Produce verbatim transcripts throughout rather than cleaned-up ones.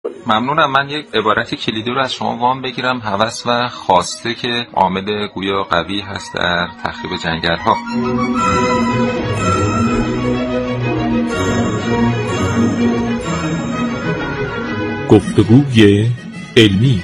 ممنونم. من یک عبارت کلیدی رو از شما وام بگیرم. هوس و خواسته که عامل گویا قوی هست در تخریب جنگل‌ها. گفتگوی علمی.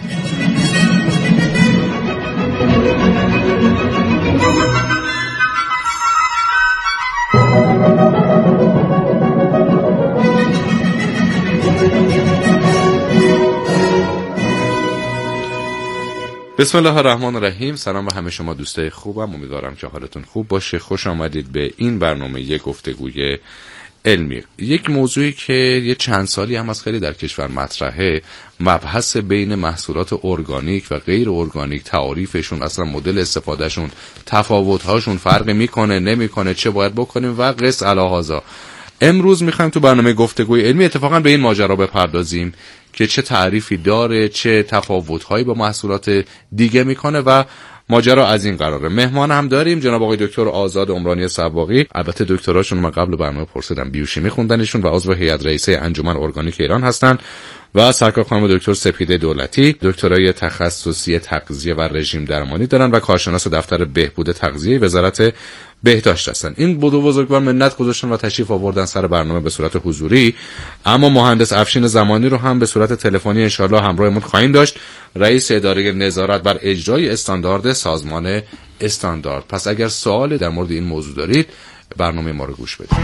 بسم الله الرحمن الرحیم. سلام به همه شما دوستای خوبم، امیدوارم که حالتون خوب باشه. خوش آمدید به این برنامه یک گفتگوی علمی. یک موضوعی که یه چند سالی هم از خیلی در کشور مطرحه، مبحث بین محصولات ارگانیک و غیر ارگانیک، تعاریفشون، اصلا مدل استفادهشون، تفاوت‌هاشون، فرق میکنه نمیکنه، چه باید بکنیم و قص الهازا. امروز میخوایم تو برنامه گفتگوی علمی اتفاقا به این ماجرا بپردازیم که چه تعریفی داره، چه تفاوت‌هایی با محصولات دیگه میکنه و ماجرا از این قراره. مهمان هم داریم، جناب آقای دکتر آزاد عمرانی صباغی. البته دکتراشون من قبل برنامه پرسیدم، بیوشیمی خوندنشون و عضو هیئت رئیسه انجمن ارگانیک ایران هستن. و سرکار خانم دکتر سپیده دولتی، دکترای تخصصی تغذیه و رژیم درمانی دارن و کارشناس دفتر بهبود تغذیه وزارت بهداشت هستن. این دو بزرگوار منت گذاشتن و تشریف آوردن سر برنامه به صورت حضوری، اما مهندس افشین زمانی رو هم به صورت تلفنی ان شاءالله همراهمون خواهیم داشت، رئیس اداره نظارت بر اجرای استاندارد سازمان استاندارد. پس اگر سوالی در مورد این موضوع دارید، برنامه ما رو گوش بدید.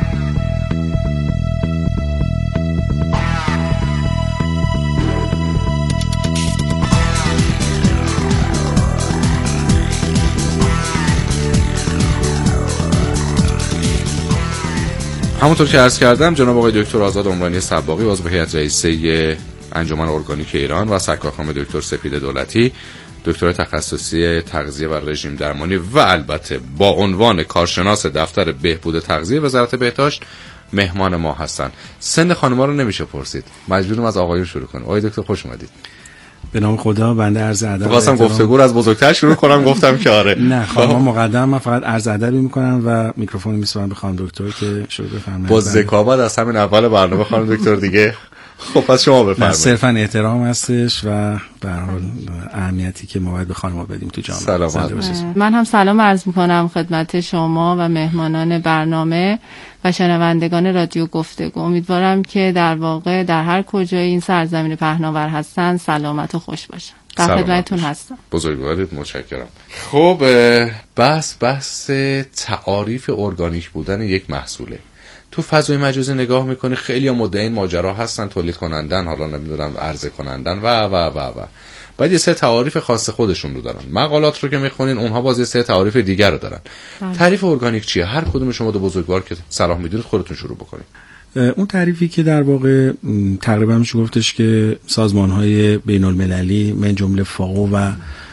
همونطور که عرض کردم، جناب آقای دکتر آزاد عمرانی صباغی، عضو هیئت رئیسه انجمن ارگانیک ایران و سرکار خانم دکتر سپیده دولتی، دکترای تخصصی تغذیه و رژیم درمانی و البته با عنوان کارشناس دفتر بهبود تغذیه وزارت بهداشت مهمان ما هستن. سن خانم‌ها رو نمیشه پرسید، مجبورم از آقایون شروع کنم. آقای دکتر خوش اومدید. به نام خدا، بنده عرض ادب. خواستم گفتگو رو از بزرگتر شروع کنم، گفتم که آره. نه خانم مقدم، من فقط عرض ادبی میکنم و میکروفون میسپارم به خانم دکتر که شروع بفرمایید. با ذکاوت از همین اول برنامه خانم دکتر دیگه. خب پس شما بفرمایید. صرفا احترام هستش و به هر حال اهمیتی که ما باید به خانم‌ها بدیم تو جامعه. سلام. من هم سلام عرض میکنم خدمت شما و مهمانان برنامه و شنوندگان رادیو گفتگو. امیدوارم که در واقع در هر کجای این سرزمین پهناور هستن سلامت و خوش باشن. در خدمتتون هستم. بزرگوارید، متشکرم. خب بحث بحث تعاریف ارگانیک بودن یک محصوله. تو فضای مجازی نگاه میکنی خیلی مدعی این ماجرا هستن، تولید کنندن، حالا نمیدونم عرضه کنندن و و و و بعد یه سه تعاریف خاص خودشون رو دارن. مقالات رو که میخونین اونها باز یه سه تعاریف دیگر رو دارن. بله. تعریف ارگانیک چیه؟ هر کدوم شما دو بزرگوار که صلاح میدونید خودتون شروع بکنید. اون تعریفی که در واقع تقریبا میشه گفتش که سازمان‌های بین‌المللی من جمله فاو و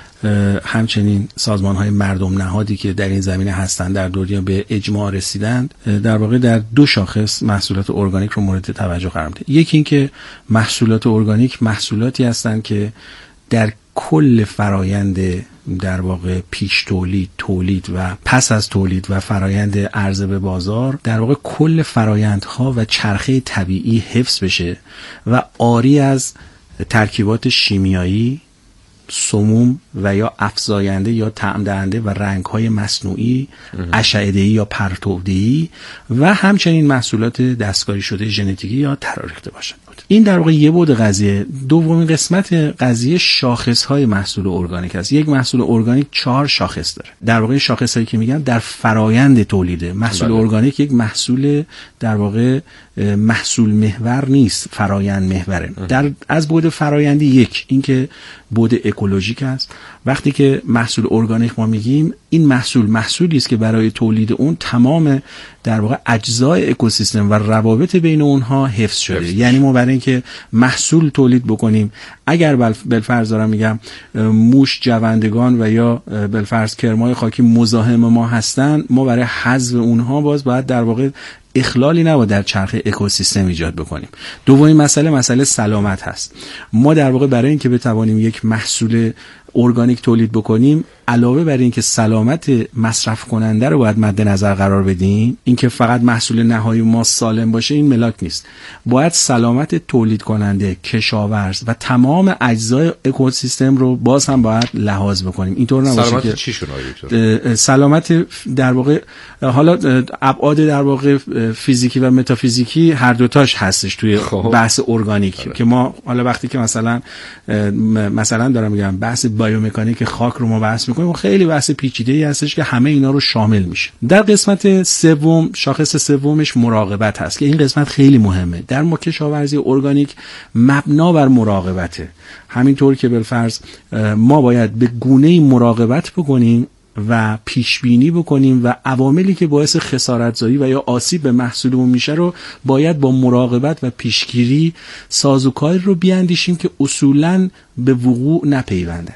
همچنین سازمان‌های مردم نهادی که در این زمینه هستند در دنیا به اجماع رسیدند، در واقع در دو شاخص محصولات ارگانیک رو مورد توجه قرار میده. یکی این که محصولات ارگانیک محصولاتی هستند که در کل فرایند در واقع پیش تولید، تولید و پس از تولید و فرایند عرضه به بازار در واقع کل فرایندها و چرخه طبیعی حفظ بشه و عاری از ترکیبات شیمیایی، سموم و یا افزاینده یا طعم دهنده و رنگ‌های مصنوعی، اشعه‌دهی یا پرتودهی و همچنین محصولات دستکاری شده ژنتیکی یا تراریخته باشند. این در واقع یه بود قضیه. دومین قسمت قضیه شاخص‌های محصول ارگانیک است. یک محصول ارگانیک چهار شاخص داره. در واقع شاخص‌هایی که میگم در فرایند تولیده. محصول بله. ارگانیک یک محصول در واقع محصول محور نیست، فرایند محوره. در از بود فرایندی یک اینکه بود اکولوژیک است. وقتی که محصول ارگانیک ما میگیم این محصول محصولی است که برای تولید اون تمام در واقع اجزای اکوسیستم و روابط بین اونها حفظ شده. حفظ. یعنی ما برای اینکه محصول تولید بکنیم، اگر بالفرض دارم میگم موش، جوندگان و یا بالفرض کرمای خاکی مزاحم ما هستن، ما برای حذف اونها باز باید در واقع اخلالی نباید در چرخه اکوسیستم ایجاد بکنیم. دومین مسئله مسئله سلامت هست. ما در واقع برای اینکه بتوانیم یک محصول ارگانیک تولید بکنیم، علاوه بر این که سلامت مصرف کننده رو باید مد نظر قرار بدیم، این که فقط محصول نهایی ما سالم باشه این ملاک نیست. باید سلامت تولید کننده، کشاورز و تمام اجزای اکوسیستم رو باز هم باید لحاظ بکنیم. اینطور نباشه سلامت که چی شونه؟ سلامت در واقع حالا ابعاد در واقع فیزیکی و متافیزیکی هر دوتاش هستش توی خب. بحث ارگانیک آره. که ما حالا وقتی که مثلا مثلا دارم میگم بحث بیومکانیک خاک رو ما بحث میکنیم، خیلی بحث پیچیده‌ای هستش که همه اینا رو شامل میشه. در قسمت سوم، شاخص سومش مراقبت هست که این قسمت خیلی مهمه. در ما کشاورزی ارگانیک مبنا بر مراقبته. همینطور که بالفرض ما باید به گونه‌ای مراقبت بکنیم و پیش بینی بکنیم و عواملی که باعث خسارت‌زایی و یا آسیب به محصولمون میشه رو باید با مراقبت و پیشگیری سازوکاری رو بیاندیشیم که اصولاً به وقوع نپیونده.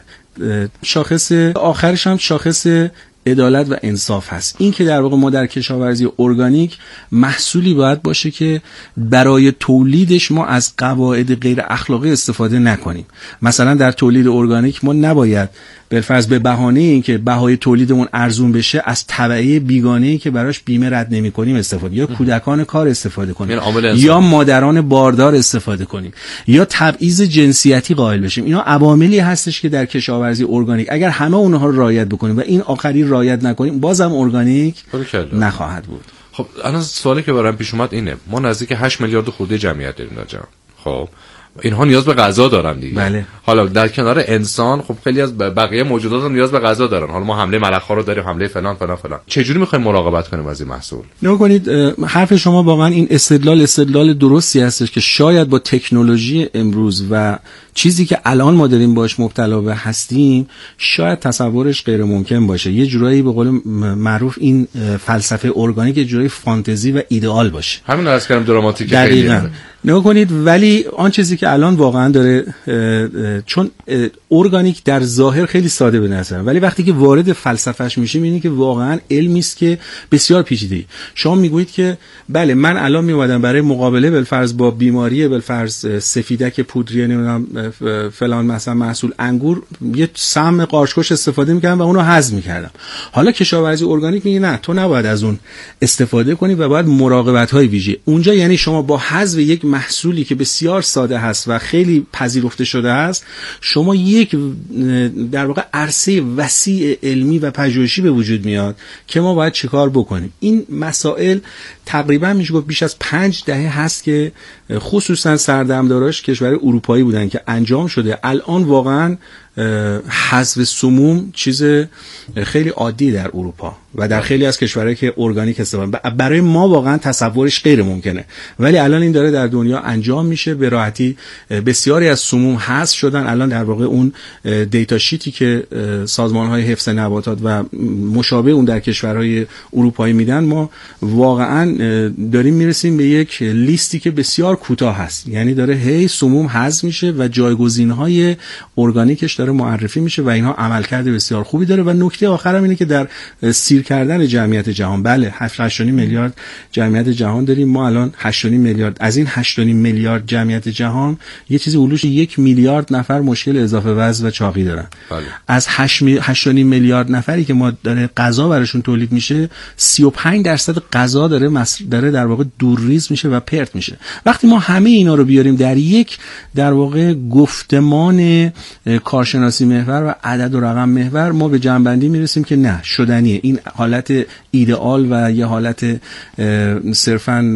شاخص آخرش هم شاخص عدالت و انصاف هست. این که در واقع ما در کشاورزی ارگانیک محصولی باید باشه که برای تولیدش ما از قواعد غیر اخلاقی استفاده نکنیم. مثلا در تولید ارگانیک ما نباید بالفرض به بهانه اینکه بهای تولیدمون ارزون بشه از تبعیه بیگانه‌ای که براش بیمه رد نمی‌کنیم استفاده، یا کودکان کار استفاده کنیم، یا مادران باردار استفاده کنیم، یا تبعیض جنسیتی قائل بشیم. اینا عواملی هستش که در کشاورزی ارگانیک اگر همه اونها رو رعایت بکنیم و این آخری رعایت نکنیم بازم ارگانیک نخواهد بود. خب الان سوالی که برام پیش اومد اینه، ما نزدیک هشت میلیارد خورده جمعیت داریم در جهان. خب اینها نیاز به غذا دارن دیگه. بله. حالا در کنار انسان خب خیلی از بقیه موجودات هم نیاز به غذا دارن. حالا ما حمله ملخ‌ها رو داریم، حمله فلان فلان فلان. چه جوری می‌خوایم مراقبت کنیم از این محصول؟ نگاه کنید، حرف شما واقعا این استدلال استدلال درستی هستش که شاید با تکنولوژی امروز و چیزی که الان ما داریم باش مبتلا به هستیم شاید تصورش غیر ممکن باشه. یه جورایی به قول معروف این فلسفه ارگانیک یه جورایی فانتزی و ایدئال باشه. همین رو از کردم دراماتیک خیلی. نگاه کنید، ولی آن چیزی که الان واقعا داره اه اه چون اه ارگانیک در ظاهر خیلی ساده به نظر، ولی وقتی که وارد فلسفهش میشیم اینه که واقعا علمی است که بسیار پیچیده. شما میگویید که بله من الان میومدم برای مقابله بالفرض با بیماری بالفرض سفیدک پودری نمیدونم فلان مثلا محصول انگور یه سم قارچکش استفاده میکردم و اونو هضم میکردم. حالا کشاورزی ارگانیک میگه نه، تو نباید از اون استفاده کنی و باید مراقبت های ویژه. اونجا یعنی شما با حذف یک محصولی که بسیار ساده هست و خیلی پذیرفته شده است، شما یک در واقع عرصه وسیع علمی و پژوهشی به وجود میاد که ما باید چیکار بکنیم. این مسائل تقریبا میشه گفت بیش از پنج دهه هست که خصوصا سردمداراش کشور اروپایی بودن که انجام شده. الان واقعا حذف سموم چیز خیلی عادی در اروپا و در خیلی از کشورهایی که ارگانیک استفاده، برای ما واقعا تصورش غیر ممکنه، ولی الان این داره در دنیا انجام میشه به راحتی. بسیاری از سموم حذف شدن. الان در واقع اون دیتا شیتی که سازمان‌های حفظ نباتات و مشابه اون در کشورهای اروپایی میدن، ما واقعا داریم میرسیم به یک لیستی که بسیار کوتاه هست، یعنی داره هی سموم حذف میشه و جایگزین‌های ارگانیکش داره معرفی میشه و اینها عملکرد بسیار خوبی داره. و نکته آخرم اینه که در سیر کردن جمعیت جهان، بله هشت و نیم میلیارد جمعیت جهان داریم ما الان، هشت و نیم میلیارد. از این هشت و نیم میلیارد جمعیت جهان یه چیزی اولوش یک میلیارد نفر مشکل اضافه وزن و چاقی دارن. بله. از هشت و نیم میلیارد نفری که ما داره غذا براشون تولید میشه، سی و پنج درصد غذا داره مصر... داره در واقع دورریز میشه و پرت میشه. وقتی ما همه اینا رو بیاریم در یک در واقع گفتمان کارشناسی محور و عدد و رقم محور، ما به جنبندی میرسیم که نه، شدنیه. این حالت ایدئال و یه حالت صرفاً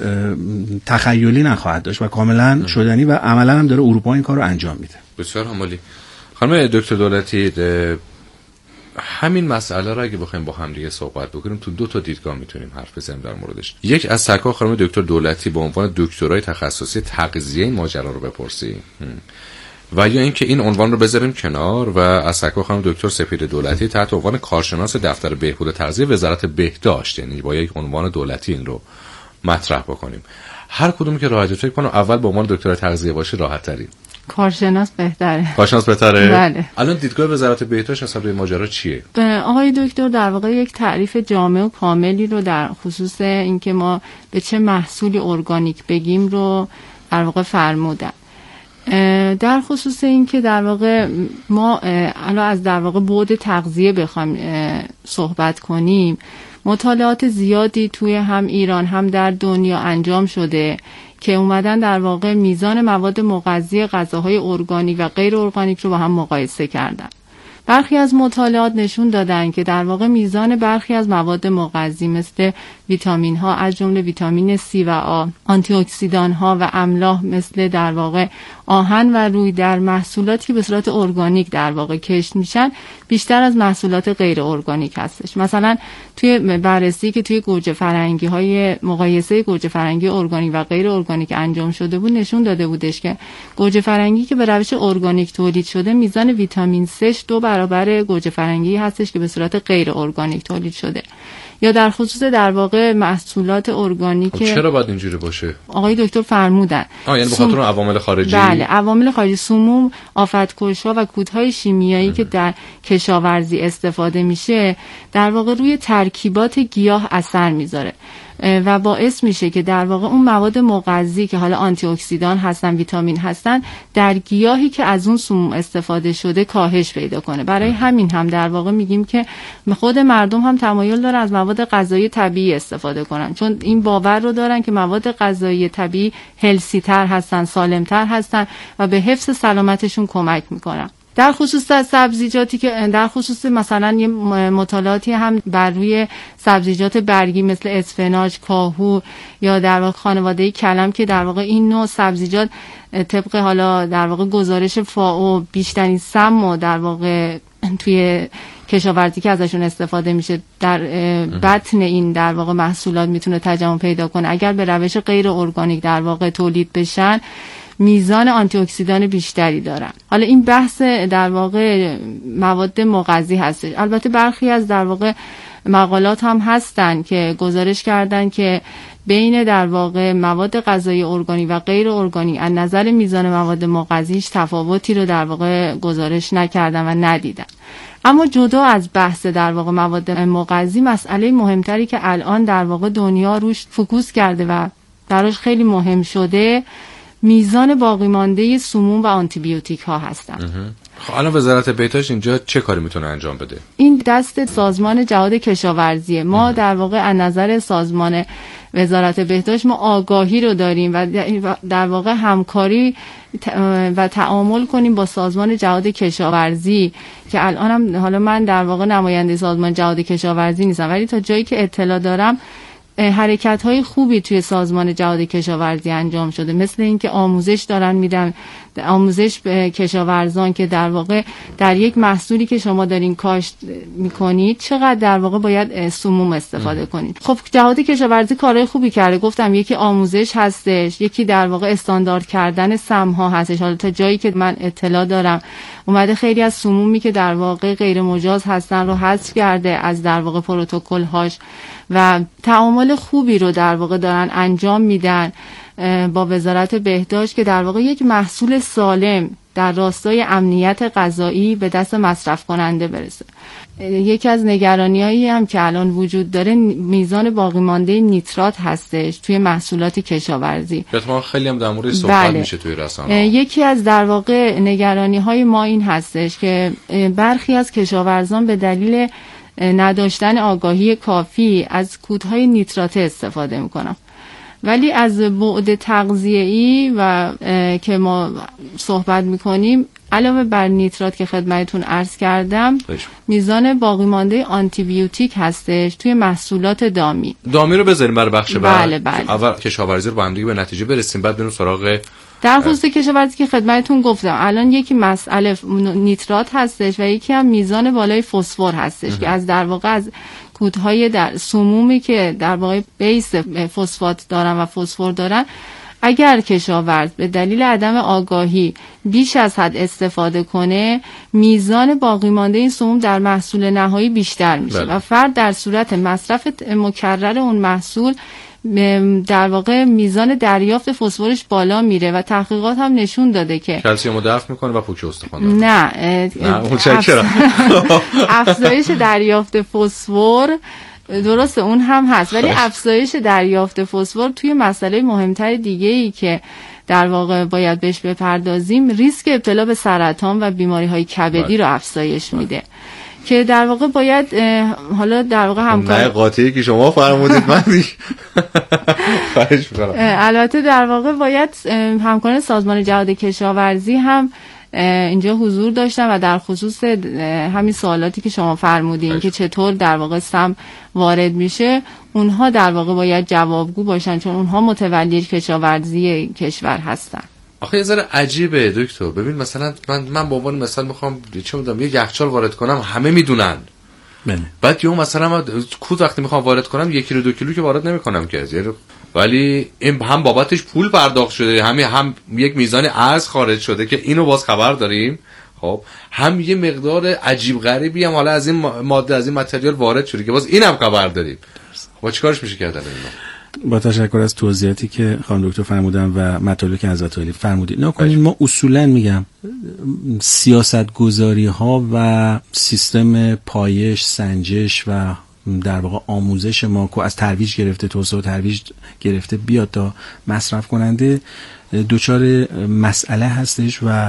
تخیلی نخواهد داشت و کاملا شدنی و عملا هم داره اروپا این کار رو انجام میده. بسیار عالی. خانم دکتر دولتی، همین مسئله را اگه بخوایم با هم دیگه صحبت بکنیم تو دو تا دیدگاه میتونیم حرف بزنیم در موردش. یک از سکا خانم دکتر دولتی به عنوان دکترای تخصصی تغذیه این ماجرا رو بپرسیم، و یا اینکه این عنوان رو بذاریم کنار و از سکا خانم دکتر سپید دولتی تحت عنوان کارشناس دفتر بهبود تغذیه وزارت بهداشت، یعنی با یک عنوان دولتی این رو مطرح بکنیم. هر کدوم که راحت فکر کنم اول به عنوان دکتر تغذیه باشه راحت ترین. کارشناس بهتره. کارشناس بهتره؟ بله. الان دیدگاه وزارت بهداشت اصلا به ماجرا چیه؟ آقای دکتر در واقع یک تعریف جامع و کاملی رو در خصوص اینکه ما به چه محصولی ارگانیک بگیم رو در واقع فرمودن. در خصوص این که در واقع ما الان از در واقع بعد تغذیه بخوایم صحبت کنیم، مطالعات زیادی توی هم ایران هم در دنیا انجام شده که اومدن در واقع میزان مواد مغذی غذاهای ارگانیک و غیر ارگانیک رو با هم مقایسه کردن. برخی از مطالعات نشون دادن که در واقع میزان برخی از مواد مغذی مثل ویتامین ها از جمله ویتامین C و آ، آنتی اکسیدان ها و املاح مثل در واقع آهن و روی در محصولاتی که به صورت ارگانیک در واقع کشت میشن بیشتر از محصولات غیر ارگانیک هستش. مثلا توی بررسی که توی گوجه فرنگی های مقایسه گوجه فرنگی ارگانیک و غیر ارگانیک انجام شده بود، نشون داده بودش که گوجه فرنگی که به روش ارگانیک تولید شده میزان ویتامین C دو برابر گوجه فرنگی هستش که به صورت غیر ارگانیک تولید شده. یا در خصوص در واقع محصولات ارگانیک چرا باید اینجوری باشه؟ آقای دکتر فرمودن آه یعنی به خاطر عوامل خارجی؟ بله، عوامل خارجی، سموم، آفت‌کش‌ها و کودهای شیمیایی که در کشاورزی استفاده میشه در واقع روی ترکیبات گیاه اثر میذاره و باعث میشه که در واقع اون مواد مغذی که حالا آنتی اکسیدان هستن، ویتامین هستن، در گیاهی که از اون سموم استفاده شده کاهش پیدا کنه. برای همین هم در واقع میگیم که خود مردم هم تمایل دارن از مواد غذایی طبیعی استفاده کنن، چون این باور رو دارن که مواد غذایی طبیعی هلسی تر هستن، سالم تر هستن و به حفظ سلامتشون کمک میکنن. در خصوص سبزیجاتی که در خصوص مثلا یه مطالعاتی هم بر روی سبزیجات برگی مثل اسفناج، کاهو یا در واقع خانواده کلم که در واقع این نوع سبزیجات طبق حالا در واقع گزارش فائو بیشترین سم و در واقع توی کشاورزی که ازشون استفاده میشه در بطن این در واقع محصولات میتونه تجمع پیدا کنه. اگر به روش غیر ارگانیک در واقع تولید بشن میزان آنتی اکسیدان بیشتری دارن. حالا این بحث در واقع مواد مغذی هستش. البته برخی از در واقع مقالات هم هستن که گزارش کردن که بین در واقع مواد غذایی ارگانیک و غیر ارگانیک از نظر میزان مواد مغذیش تفاوتی رو در واقع گزارش نکردن و ندیدن. اما جدا از بحث در واقع مواد مغذی، مسئله مهمتری که الان در واقع دنیا روش فوکوس کرده و براش خیلی مهم شده میزان باقی مانده سموم و آنتی بیوتیک ها هستن. خب الان وزارت بهداشت اینجا چه کاری میتونه انجام بده؟ این دست سازمان جهاد کشاورزی ما در واقع از نظر سازمان وزارت بهداشت ما آگاهی رو داریم و در واقع همکاری و تعامل کنیم با سازمان جهاد کشاورزی که الان هم حالا من در واقع نماینده سازمان جهاد کشاورزی نیستم، ولی تا جایی که اطلاع دارم حرکت های خوبی توی سازمان جهاد کشاورزی انجام شده، مثل اینکه آموزش دارن میدن، آموزش به کشاورزان که در واقع در یک محصولی که شما دارین کاشت میکنید چقدر در واقع باید سموم استفاده کنید. خب جهاد کشاورزی کارهای خوبی کرده، گفتم یکی آموزش هستش، یکی در واقع استاندارد کردن سمها هستش. حالا تا جایی که من اطلاع دارم اومده خیلی از سمومی که در واقع غیر مجاز هستن رو حذف کرده از در واقع پروتکل هاش و تعامل خوبی رو در واقع دارن انجام میدن با وزارت بهداشت که در واقع یک محصول سالم در راستای امنیت غذایی به دست مصرف کننده برسه. یکی از نگرانی‌هایی هم که الان وجود داره میزان باقی مانده نیترات هستش توی محصولات کشاورزی. حتما خیلی هم در مورد صحبت بله. میشه توی رسانه‌ها. یکی از در واقع نگرانی‌های ما این هستش که برخی از کشاورزان به دلیل نداشتن آگاهی کافی از کودهای نیتراته استفاده میکنن، ولی از بعد تغذیه‌ای و که ما صحبت میکنیم علاوه بر نیترات که خدمتتون عرض کردم بشم. میزان باقی مانده آنتی بیوتیک هستش توی محصولات دامی. دامی رو بزنیم برای بخش بعد. بله بله. اول کشاورزی رو با هم دیگه به نتیجه برسیم، بعد بریم سراغ در خصوص کشاورزی که خدمتتون گفتم الان یکی مسئله نیترات هستش و یکی هم میزان بالای فسفر هستش اه. که از در واقع از کودهای در سمومی که در واقع بیس فسفات دارن و فسفر دارن، اگر کشاورز به دلیل عدم آگاهی بیش از حد استفاده کنه میزان باقی مانده این سموم در محصول نهایی بیشتر میشه بله. و فرد در صورت مصرف مکرر اون محصول در واقع میزان دریافت فسفرش بالا میره و تحقیقات هم نشون داده که کلسیم رو دفع میکنه و پوک استخوان داره. نه نه افزایش دریافت فسفر درسته اون هم هست، ولی افزایش دریافت فسفر توی مسئله مهمتر دیگه ای که در واقع باید بهش بپردازیم، ریسک ابتلا به سرطان و بیماری‌های کبدی رو افزایش میده که در واقع باید حالا در واقع همکار نه قاطعی که شما فرمودید من خواهش می‌کنم. البته در واقع باید همکاران سازمان جهاد کشاورزی هم اینجا حضور داشتن و در خصوص همین سوالاتی که شما فرمودین که چطور در واقع سم وارد میشه، اونها در واقع باید جوابگو باشن، چون اونها متولی کشاورزی کشور هستن. آخه یه ذره عجیبه دکتر. ببین مثلا من من به عنوان مثال میخوام چه میدونم یه یخچال وارد کنم، همه میدونن. بله. بعد یهو مثلا من کود وقتی میخوام وارد کنم یک کیلو دو کیلو که وارد نمیکنم که از ولی این هم بابتش پول پرداخت شده، همین هم یک میزان ارز خارج شده که اینو باز خبر داریم. خب هم یه مقدار عجیب غریبی هم حالا از این ماده از این متریال وارد شده که باز اینم خبر داریم. با چیکارش میشه کرد الان؟ با تشکر از توضیحاتی که خانم دکتر فرمودن و مطالبی که حضرت عالی فرمودید. نکنین ما اصولا میگم سیاست گذاری ها و سیستم پایش، سنجش و در واقع آموزش ما که از ترویج گرفته، توسعه و ترویج گرفته بیاد تا مصرف کننده دوچار مسئله هستش و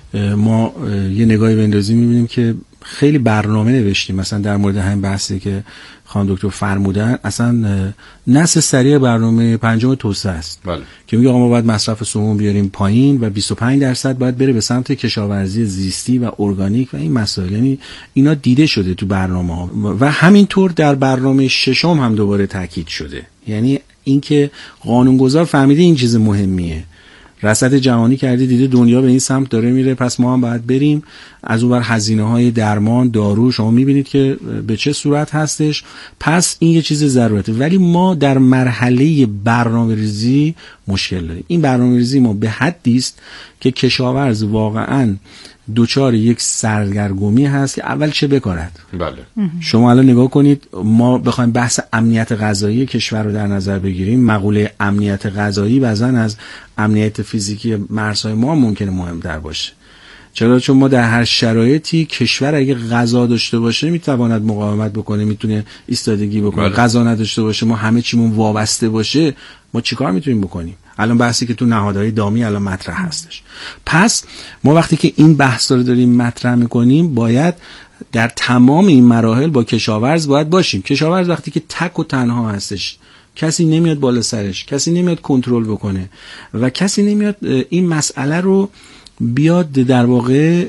ما یه نگاهی بندازیم میبینیم که خیلی برنامه نوشتیم مثلا در مورد همین بحثی که خانم دکتر فرمودن. اصلا نصف سریع برنامه پنجم توسعه است. بله. که میگه آقا ما باید مصرف سموم بیاریم پایین و بیست و پنج درصد باید بره به سمت کشاورزی زیستی و ارگانیک و این مسائل. یعنی اینا دیده شده تو برنامه ها و همینطور در برنامه ششم هم دوباره تاکید شده. یعنی اینکه قانونگذار فهمیده این چیز مهمیه، رصد جهانی کرده، دیده دنیا به این سمت داره میره، پس ما هم باید بریم. از اون بر هزینه های درمان، دارو شما میبینید که به چه صورت هستش. پس این یه چیز ضرورته، ولی ما در مرحله برنامه ریزی مشکل داریم. این برنامه ریزی ما به حدی است که کشاورز واقعاً دوچار یک سردرگمی هست که اول چه بکارد. بله. شما الان نگاه کنید، ما بخوایم بحث امنیت غذایی کشور رو در نظر بگیریم، مقوله امنیت غذایی بعضن از امنیت فیزیکی مرزهای ما ممکنه مهمتر باشه. چرا؟ چون ما در هر شرایطی کشور اگه غذا داشته باشه میتواند مقاومت بکنه، میتونه ایستادگی بکنه. غذا نداشته باشه، ما همه چیمون وابسته باشه، ما چیکار میتونیم بکنیم؟ الان بحثی که تو نهادهای دامی الان مطرح هستش. پس ما وقتی که این بحث رو داریم مطرح میکنیم باید در تمام این مراحل با کشاورز باید باشیم. کشاورز وقتی که تک و تنها هستش، کسی نمیاد بالا سرش، کسی نمیاد کنترل بکنه و کسی نمیاد این مسئله رو بیاد در واقع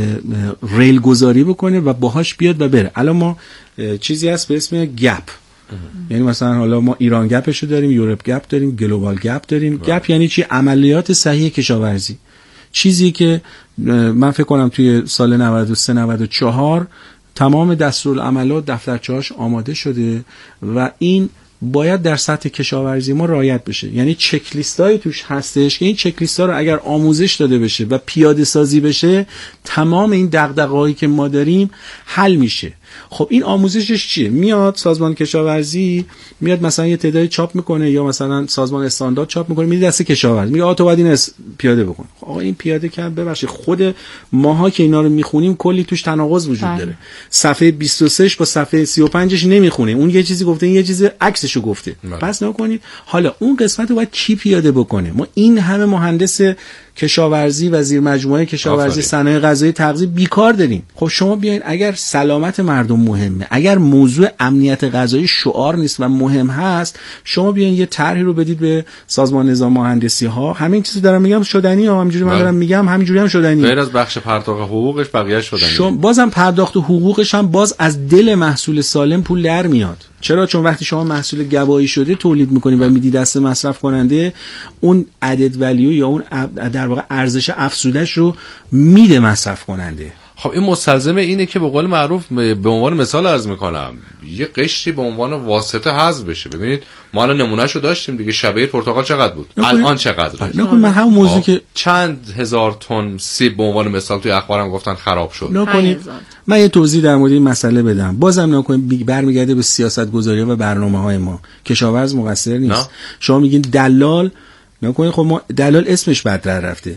ریل گذاری بکنه و باهاش بیاد و بره. الان ما چیزی هست به اسم گپ، یعنی مثلا حالا ما ایران گپشو داریم، یورپ گپ داریم، گلوبال گپ داریم. گپ یعنی چی؟ عملیات صحیح کشاورزی. چیزی که من فکر کنم توی سال نود و سه نود و چهار تمام دستورالعملات دفترچه‌هاش آماده شده و این باید در سطح کشاورزی ما رعایت بشه. یعنی چک لیستایی توش هستش که این چک لیستا رو اگر آموزش داده بشه و پیاده سازی بشه، تمام این دغدغه‌هایی که ما داریم حل میشه. خب این آموزشش چیه؟ میاد سازمان کشاورزی میاد مثلا یه تعدادی چاپ میکنه یا مثلا سازمان استاندارد چاپ میکنه، میده دست کشاورز، میگه آقا تو باید این پیاده بکن. آقا این پیاده کردن ببخشید خود ماها که اینا رو میخونیم کلی توش تناقض وجود بله. داره. صفحه بیست و سه با صفحه سی و پنج نمیخونه، اون یه چیزی گفته این یه چیز عکسشو گفته. بله. پس نکنید حالا اون قسمت رو باید کی پیاده بکنه؟ ما این همه مهندس کشاورزی و زیر مجموعه کشاورزی صنایع غذایی تغذیه بیکار داریم. خب شما بیاین اگر سلامت مردم مهمه، اگر موضوع امنیت غذایی شعار نیست و مهم هست، شما بیاین یه طرحی رو بدید به سازمان نظام مهندسی ها. همین چیزی دارم میگم شدنی ها، همینجوری من دارم میگم همینجوری هم شدنی. غیر از بخش پرداخت حقوقش بقیه شدنی. شما بازم پرداخت حقوقش هم باز از دل محصول سالم پول در میاد. چرا؟ چون وقتی شما محصول گواهی شده تولید میکنید و میدید دست مصرف کننده، اون ادد ولیو یا اون در واقع ارزش افزوده‌اش رو میده مصرف کننده. خب این مستلزم اینه که به قول معروف به عنوان مثال عرض میکنم یه قشری به عنوان واسطه حذف بشه. ببینید ما الان نمونهشو داشتیم دیگه، شبیه پرتقال چقدر بود؟ الان چقدره؟ نکن من همون موضوع که چند هزار تن سیب به عنوان مثال توی اخبارم گفتن خراب شد. نکنید من یه توضیح در مورد این مسئله بدم. بازم نکنید برمیگرده به سیاست گذاری و برنامه‌های ما. کشاورز مقصر نیست. نه. شما میگین دلال، نکنید خب ما دلال اسمش بدتر رفته.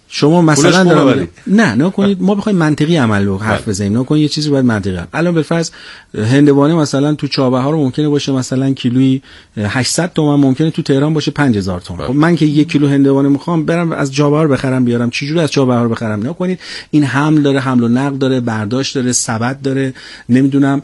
شما مثلا دارم نه نه کنید ما بخوایم منطقی عمل رو حرف بزنیم، نه کنید یه چیزی باید منطقی. الان بالفرض هندوانه مثلا تو چابهار ممکنه باشه مثلا کیلویی هشتصد تومان، ممکنه تو تهران باشه پنج هزار تومان. خب من که یک کیلو هندوانه میخوام برم از چابهار بخرم بیارم، چجوری از چابهار بخرم؟ نه کنید این حمل داره، حمل و نقل داره، برداشت داره، سبد داره، نمیدونم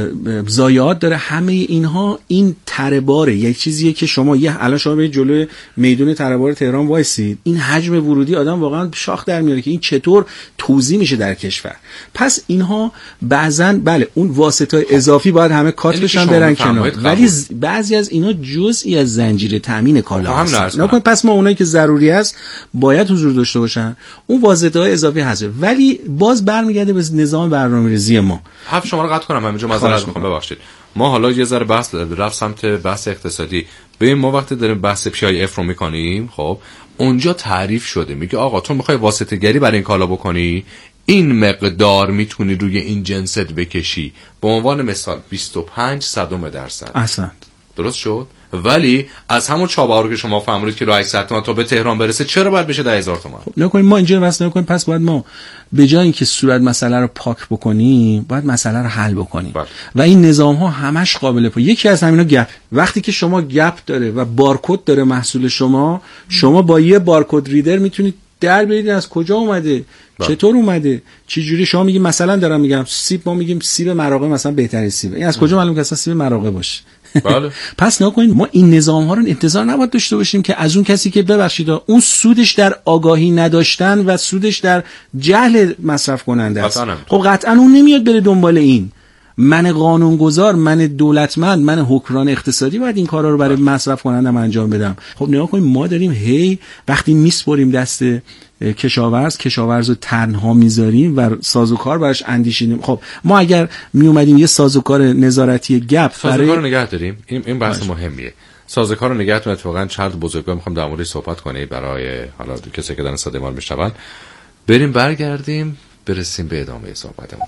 ضایعات داره. همه اینها این تره باره یک چیزیه که شما یه الان شما به جلوی میدون تره بار تهران وایسید، این حجم ورودی آدم واقعا شاخ در میاره که این چطور توزیع میشه در کشور. پس اینها بعضن بله اون واسطه اضافی باید همه کات بشن برن کنار، ولی بعضی از اینا جزئی از زنجیره تامین کالا هستن. نکن پس ما اونایی که ضروری است باید حضور داشته باشن، اون واسطه های اضافی هست. ولی باز برمیگرده به نظام برنامه‌ریزی ما. حرف شما رو قطع کنم، همینجا معذرت میخوام، ببخشید. ما حالا یه ذره بحث رفت سمت بحث اقتصادی. ببین ما وقتی داریم بحث پی آی اف رو میکنیم، خب اونجا تعریف شده، میگه آقا تو میخوای واسطه گری برای این کالا بکنی، این مقدار میتونی روی این جنست بکشی، به عنوان مثال بیست و پنج صدم درصد. اصلا درست شد؟ ولی از همون چابهار که شما فهمید که هشتصد تومان تا به تهران برسه چرا باید بشه ده هزار تومان؟ خب نکنیم ما اینجا واسه نکنیم، پس باید ما به جای اینکه صورت مسئله رو پاک بکنیم باید مسئله رو حل بکنیم. بله. و این نظام ها همش قابل پاک. یکی از همینا گپ. وقتی که شما گپ داره و بارکد داره محصول شما، شما با یه بارکد ریدر میتونید در بیارید از کجا اومده، با. چطور اومده، چه جوری. شما میگید مثلا دارم میگم سیب، ما میگیم سیب مراغه مثلا بهترین سیب، این از کجا معلومه که اصلا سیب مراغه باشه؟ بله. پس نکنید ما این نظام ها رو انتظار نباید داشته باشیم که از اون کسی که ببخشید اون سودش در آگاهی نداشتن و سودش در جهل مصرف کننده است. خب قطعا اون نمیاد بره دنبال این. من قانونگذار، من دولتمند، من حکمران اقتصادی باید این کارا رو برای مصرف کنندم انجام بدم. خب نگاه کنید ما داریم هی وقتی میسپریم دست کشاورز، کشاورز رو تنها میذاریم و سازوکار براش اندیشیدیم. خب ما اگر می اومدیم یه سازوکار نظارتی گپ سازوکار برای... رو نگه داریم، این این بحث مهمیه. سازوکار رو نگه داریم. اتفاقا چند بزرگوار میخوام در موردش صحبت کنیم برای حالا کسی که دارن صدای ما میشنون. بریم برگردیم برسیم به ادامه صحبتمون.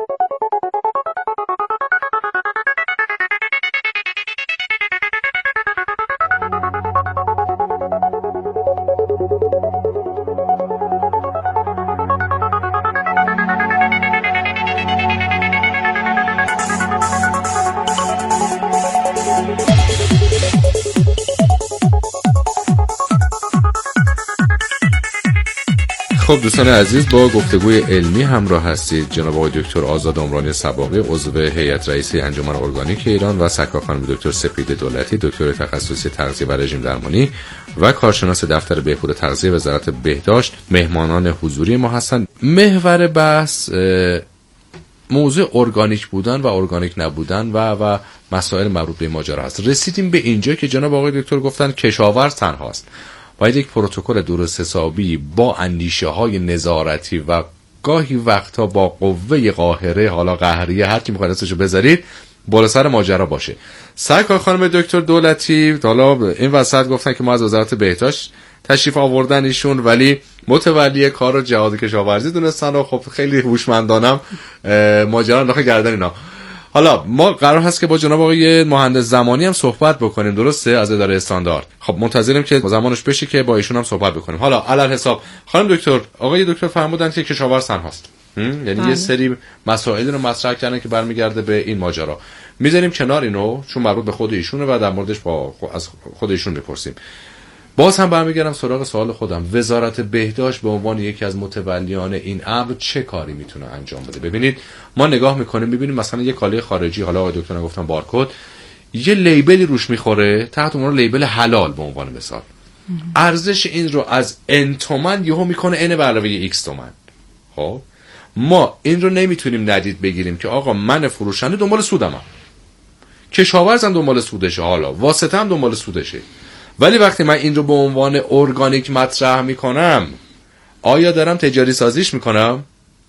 خب دوستان عزیز، با گفتگوی علمی همراه هستید. جناب آقای دکتر آزاد عمرانی صباغی، عضو هیئت رئیسه انجمن ارگانیک ایران و سکا خانم دکتر سپید دولتی، دکتر تخصصی تغذیه و رژیم درمانی و کارشناس دفتر بهبود تغذیه وزارت بهداشت مهمانان حضوری ما هستند. محور بحث موضوع ارگانیک بودن و ارگانیک نبودن و و مسائل مربوط به ماجرا است. رسیدیم به اینجا که جناب آقای دکتر گفتن کشاورز تنهاست، باید یک پروتکل درست حسابی با اندیشه های نظارتی و گاهی وقتا با قوه قاهره، حالا قهریه، هر کی میخواد اسمشو بذارید، بالا سر ماجرا باشه. سرکار خانم دکتر دولتی حالا این وسط گفتن که ما از وزارت بهداشت تشریف آوردن ایشون، ولی متولی کار جهاد کشاورزی دونستن و خب خیلی هوشمندانم ماجرا انداخته گردن اینا. حالا ما قرار هست که با جناب آقای مهندس زمانی هم صحبت بکنیم، درسته، از اداره استاندارد. خب منتظریم که زمانش بشه که با ایشون هم صحبت بکنیم. حالا علل حساب خانم دکتر، آقای دکتر فرمودن که کشاورز تنهاست، یعنی بله. یه سری مسائل رو مطرح کردن که برمیگرده به این ماجرا. میذاریم کنار اینو چون مربوط به خود ایشونه و در موردش با از خود ایشون میپرسیم. باز هم برمیگردم سراغ سوال خودم، وزارت بهداشت به عنوان یکی از متولیان این امر چه کاری میتونه انجام بده؟ ببینید ما نگاه میکنیم میبینیم مثلا یه کالای خارجی، حالا آقای دکتر گفتن بارکد، یه لیبلی روش میخوره، تحت اون لیبل حلال به عنوان مثال، ارزش این رو از ان تومن یهو میکنه ان به علاوه ایکس تومن. خب ما این رو نمیتونیم ندید بگیریم که آقا من فروشنده دنبال سودمم، کشاورزم دنبال سودشه، حالا واسطه هم دنبال سودشه، ولی وقتی من این رو به عنوان ارگانیک مطرح میکنم، آیا دارم تجاری سازیش میکنم؟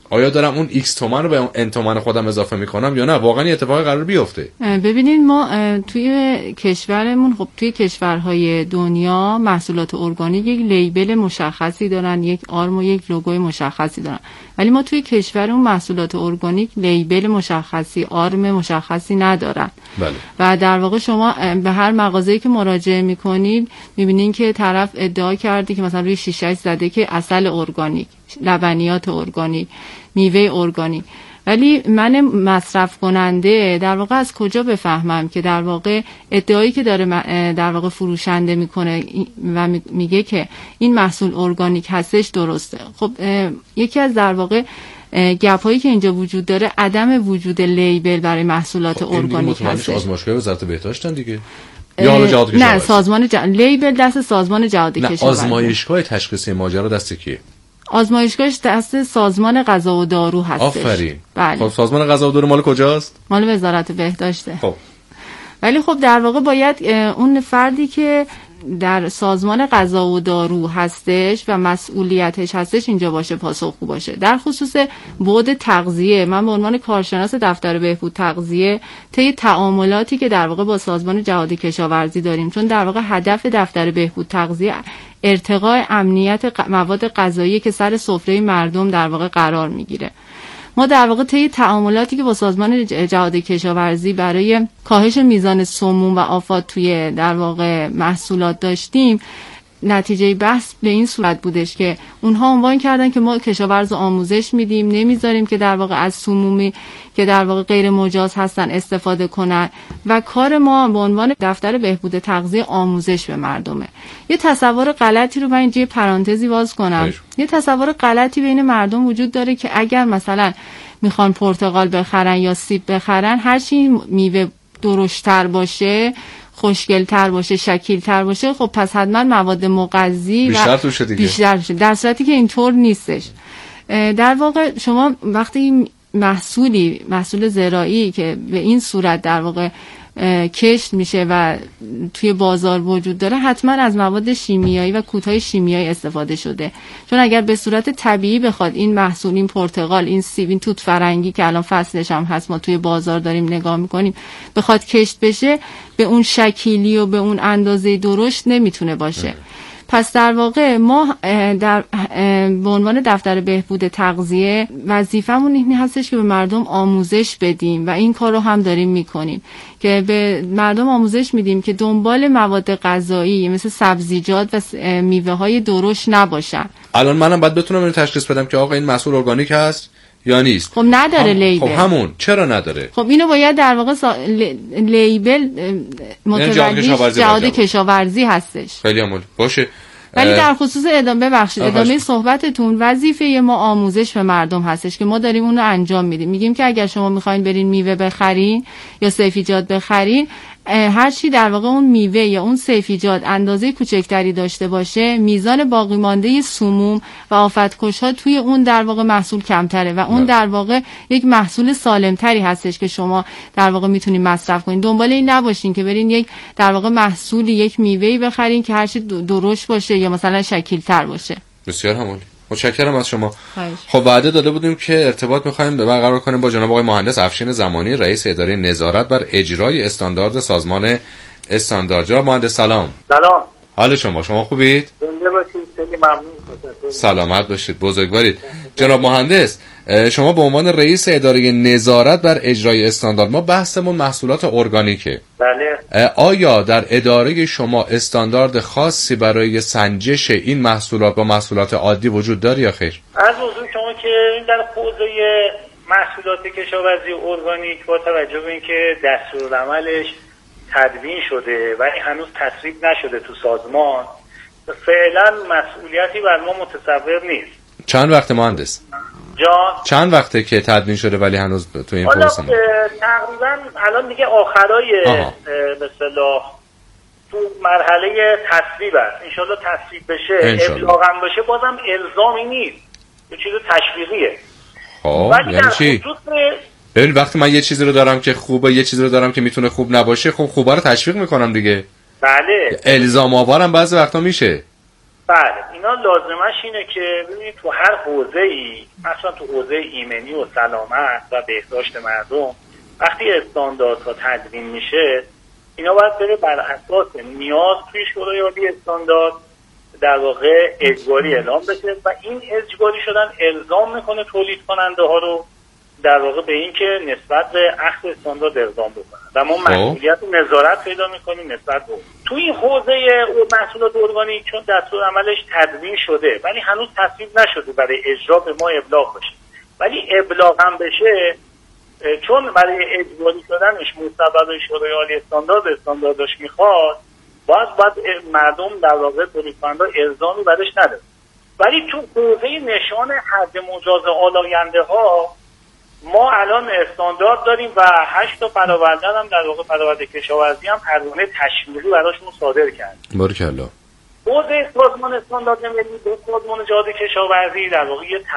آیا دارم اون ایکس تومن رو به اون ان تومن خودم اضافه میکنم یا نه واقعا این اتفاق قرار بیفته؟ ببینید ما توی کشورمون خب توی کشورهای دنیا محصولات ارگانیک یک لیبل مشخصی دارن، یک آرم و یک لوگوی مشخصی دارن، ولی ما توی کشورمون محصولات ارگانیک لیبل مشخصی، آرم مشخصی ندارن. بله. و در واقع شما به هر مغازه‌ای که مراجعه میکنید میبینین که طرف ادعا کرده که مثلا روی شیشه‌اش زده که عسل ارگانیک، لبنیات ارگانیک، میوه ارگانیک، ولی من مصرف کننده در واقع از کجا بفهمم که در واقع ادعایی که داره در واقع فروشنده میکنه و میگه که این محصول ارگانیک هستش درسته؟ خب یکی از در واقع گپ هایی که اینجا وجود داره عدم وجود لیبل برای محصولات خب ارگانیک هستش. آزمایشگاه وزارت بهداشتن دیگه. یا حالا جهاد نه سازمان ج... لیبل دست سازمان جهاد کشاورزی. نه آزمایشگاه تشخیصی ماجرا دست کیه؟ آزمایشگاهش دست سازمان غذا و دارو هستش. آفرین. بله. خب سازمان غذا و دارو مال کجاست؟ مال وزارت بهداشته. خب ولی خب در واقع باید اون فردی که در سازمان غذا و دارو هستش و مسئولیتش هستش اینجا باشه، پاسخگو باشه. در خصوص بعد تغذیه، من به عنوان کارشناس دفتر بهبود تغذیه طی تعاملاتی که در واقع با سازمان جهاد کشاورزی داریم، چون در واقع هدف دفتر بهبود تغذیه ارتقاء امنیت مواد غذایی که سر سفره مردم در واقع قرار میگیره. ما در واقع طی تعاملاتی که با سازمان جهاد کشاورزی برای کاهش میزان سموم و آفات توی در واقع محصولات داشتیم، نتیجه بحث به این صورت بودش که اونها عنوان کردن که ما کشاورز آموزش میدیم، نمیذاریم که در واقع از سمومی که در واقع غیر مجاز هستن استفاده کنن و کار ما به عنوان دفتر بهبود تغذیه آموزش به مردمه. یه تصور غلطی رو من اینجا پرانتزی باز کنم. ایش. یه تصور غلطی بین مردم وجود داره که اگر مثلا میخوان پرتقال بخرن یا سیب بخرن، هر چی میوه درشت‌تر باشه، خوشگل‌تر باشه، شکیل‌تر باشه، خب پس حتما مواد مغذی بیشتر توشه دیگه. بیشتر توشه، در صورتی که اینطور نیستش. در واقع شما وقتی محصولی محصول زراعی که به این صورت در واقع کشت میشه و توی بازار وجود داره، حتما از مواد شیمیایی و کودهای شیمیایی استفاده شده. چون اگر به صورت طبیعی بخواد این محصول، این پرتقال، این سیب، این توت فرنگی که الان فصلش هم هست ما توی بازار داریم نگاه میکنیم، بخواد کشت بشه، به اون شکیلی و به اون اندازه درشت نمیتونه باشه. پس در واقع ما در به عنوان دفتر بهبود تغذیه وظیفمون این هستش که به مردم آموزش بدیم و این کار رو هم داریم میکنیم که به مردم آموزش میدیم که دنبال مواد غذایی مثل سبزیجات و میوه های درشت نباشن. الان منم باید بتونم اینو تشخیص بدم که آقا این محصول ارگانیک هست یا نیست. خب نداره هم... لیبل. خب همون چرا نداره؟ خب اینو باید در واقع سا... ل... لیبل متولیش جهاد کشاورزی هستش. خیلی عمالی باشه. ولی در خصوص ادامه ببخشید ادامه صحبتتون، وظیفه ما آموزش به مردم هستش که ما داریم اون رو انجام میدیم. میگیم که اگر شما میخواین برین میوه بخرین یا سبزیجات بخرین، هر چی در واقع اون میوه یا اون سبزیجات اندازه کوچکتری داشته باشه، میزان باقی مانده سموم و آفت‌کش‌ها توی اون در واقع محصول کمتره و اون در واقع یک محصول سالمتری هستش که شما در واقع میتونین مصرف کنین. دنبال این نباشین که برین یک در واقع محصولی، یک میوه‌ای بخرین که هر چی درشت باشه یا مثلا شکیل‌تر باشه. بسیار همالی. متشکرم از شما. خب وعده داده بودیم که ارتباط می‌خوایم برقرار کنیم با جناب آقای مهندس افشین زمانی، رئیس اداره نظارت بر اجرای استاندارد سازمان استاندارد. جناب مهندس سلام. سلام. حال شما؟ شما خوبید؟ زنده باشید. خیلی ممنون. سلامت باشید. بزرگوارید. جناب مهندس، شما به عنوان رئیس اداره نظارت بر اجرای استاندارد، ما بحثمون محصولات ارگانیکه. بله. آیا در اداره شما استاندارد خاصی برای سنجش این محصولات با محصولات عادی وجود داره یا خیر؟ از حضور شما که در حوزه محصولات کشاورزی ارگانیک با توجه به اینکه دستورالعملش تدوین شده ولی هنوز تصویب نشده تو سازمان، فعلا مسئولیتی بر ما متصور نیست. چند وقت مهندس؟ جان چند وقته که تدوین شده ولی هنوز تو این پروسه؟ تقریبا الان دیگه آخرای به اصطلاح تو مرحله تصویب است. ان شاءالله تصویب بشه، ابلاغ هم بشه، بازم الزامی نیست، یه چیز تشویقیه. خب یعنی چی؟ ببین وقتی من یه چیزی رو دارم که خوبه، یه چیزی رو دارم که میتونه خوب نباشه، خب خوبا رو تشویق میکنم دیگه. بله. الزام آورم بعضی وقتا میشه. بله اینا لازمش اینه که ببینید تو هر حوزه‌ای، مثلا تو حوزه ایمنی و سلامت و بهداشت مردم، وقتی استانداردها تدوین میشه اینا باید بره بر اساس نیاز توی شورای عالی استاندارد در واقع اجباری اعلام بشه و این اجباری شدن الزام میکنه تولید کننده ها رو در واقع به این که نسبت به اخذ استاندارد اقدام بکنن و ما مسئولیت نظارت پیدا میکنیم نسبت به تو این حوزه محصولات ارگانیک، چون دستور عملش تدوین شده ولی هنوز تصویب نشده برای اجرا به ما ابلاغ بشه، ولی ابلاغ هم بشه چون برای اجباری شدنش مصوبه شورای عالی استاندارد استانداردش میخواد، باید باید مردم در واقع تولید کننده الزامی برش نداره. ولی تو حوزه نشان حد مجاز آلاینده ها ما الان استاندارد داریم و هشت تا فراورده هم در واقع فراورده کشاورزی هم پروانه تشویقی براشون صادر کرد. بارکالله. حوزه سازمان استاندارد ملی به سازمان جهاد کشاورزی در واقع